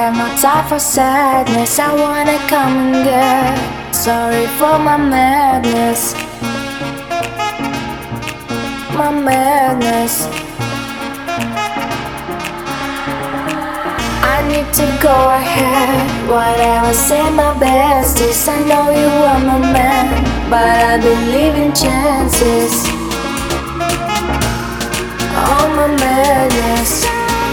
have no time for sadness. I wanna come and get sorry for my madness. My madness. I need to go ahead. Whatever, say my bestest. I know you are my man, but I believe in chances. Oh, my madness.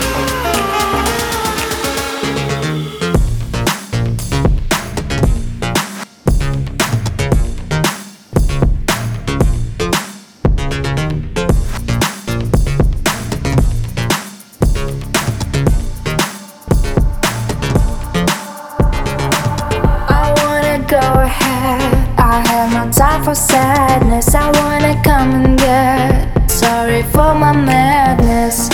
Go ahead, I have no time for sadness. I wanna come and get sorry for my madness.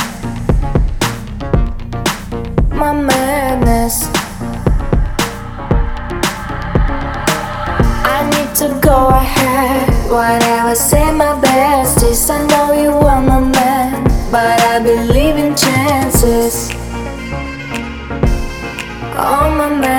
My madness. I need to go ahead. Whatever, say my bestest. I know you are my man, but I believe in chances. Oh, my man.